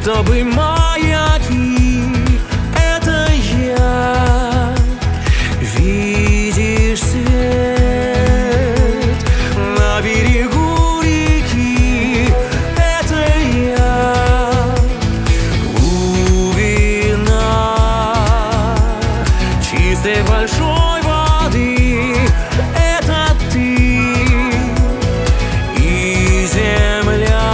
чтобы маяки — это я. Видишь свет на берегу реки — это я. Глубина чистой большой воды — это ты. И земля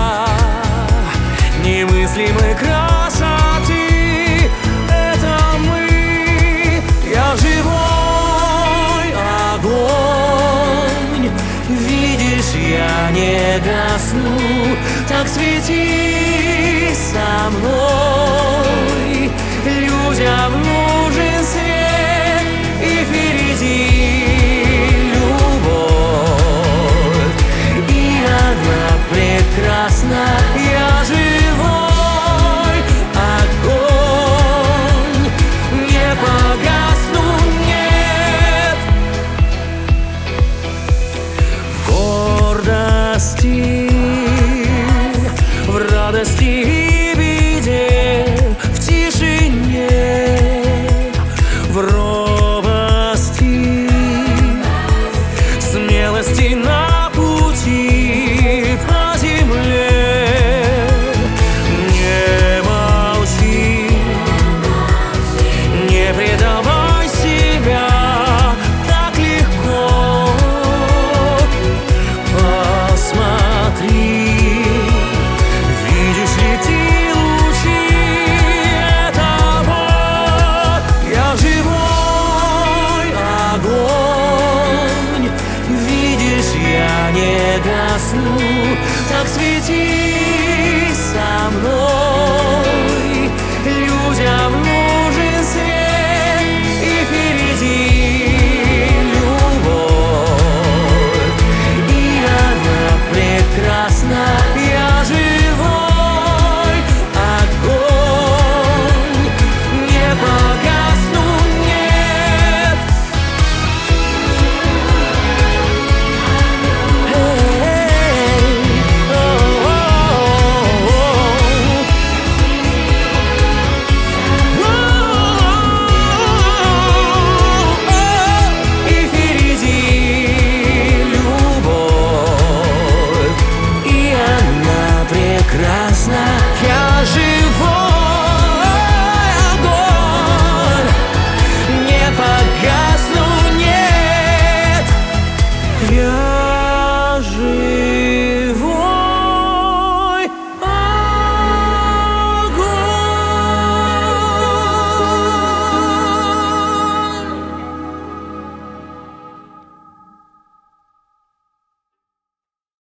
немыслимой красоты — это мы. Я живой огонь, видишь, я не гасну. Так свети со мной, людям нужен свет, и впереди любовь, и она прекрасна. Я живой огонь, не погасну, нет. В гордости, в радости и беде, в тишине, в робости, смелости на пути по земле. Не молчи, не предавай себя так легко. Посмотри, видишь ли ты лучи этого? Я живой огонь, видишь, я не гасну. Так свети со мной, людям нужен свет, и впереди любовь, и она прекрасна. Я живой огонь, не погасну, нет. И впереди любовь, и она прекрасна.